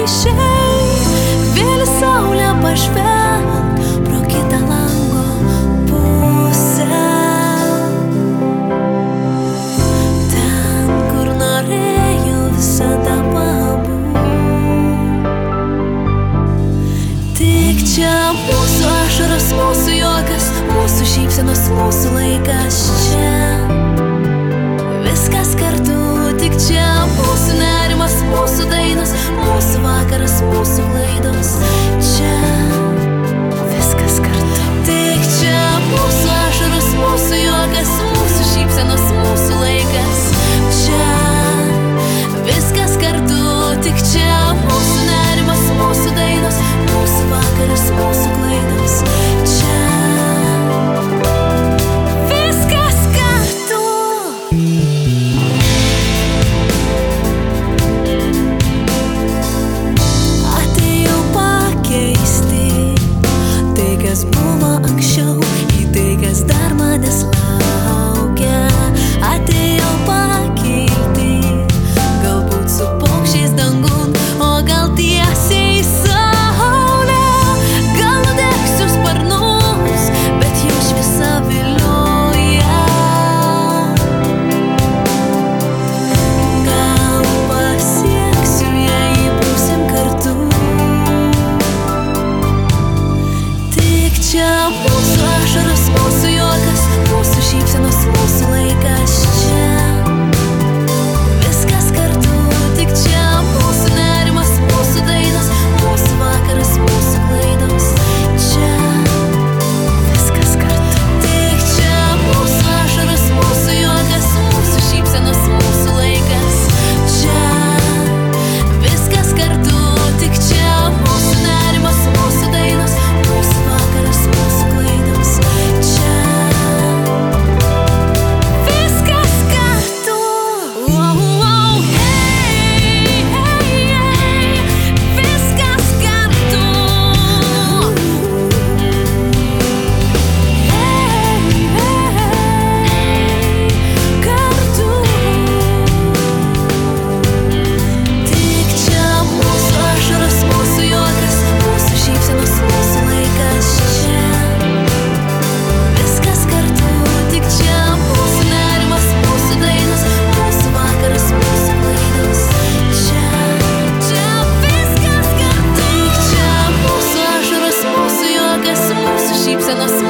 išeit, vėl saulę pažvelgt pro kitą lango pusę. Ten, kur norėjau visada pabūt. Tik čia mūsų ašaros, mūsų juokas, mūsų šypsenos, mūsų laikas čia. Viskas kartu, tik čia mūsų nerimas, mūsų dainos, mūsų vakaras, mūsų klaidos. Čia viskas kartu. Tik čia mūsų ašaros, mūsų juokas, mūsų šypsenos, mūsų laikas. Čia viskas kartu, tik čia mūsų nerimas, mūsų dainos, mūsų vakaras, mūsų klaidos. Čia viskas kartu. Atėjau pakeisti tai, kas buvo anksčiau, į tai, kas dar manęs laukia. Atėjau pakilti, galbūt su paukščiais dangun, o gal tiesiai į saulę. Gal nudegsiu sparnus, bet jau šviesa vilioja. Gal pasieksiu, jei būsim kartu. Tik čia mūsų ašaros, mūsų juokas, mūsų šypsenos, mūsų laikas. Čia viskas kartu, tik čia mūsų nerimas, mūsų dainos, mūsų vakaras, mūsų klaidos. Čia viskas kartu. Tik čia mūsų ašaros, mūsų juokas, mūsų šypsenos, mūsų laikas. Čia viskas kartu, tik čia mūsų nerimas, mūsų dainos, mūsų vakaras, mūsų klaidos. Čia viskas kartu. Hey, hey, hey, viskas kartu. Hey, hey, kartu. Tik čia mūsų ašaros, mūsų juokas, mūsų šypsenos, mūsų laikas. Čia viskas kartu, tik čia mūsų nerimas, mūsų dainos, mūsų vakaras, mūsų klaidos. Čia viskas kartu. Tik čia mūsų ašaros, mūsų juokas, mūsų šypsenos,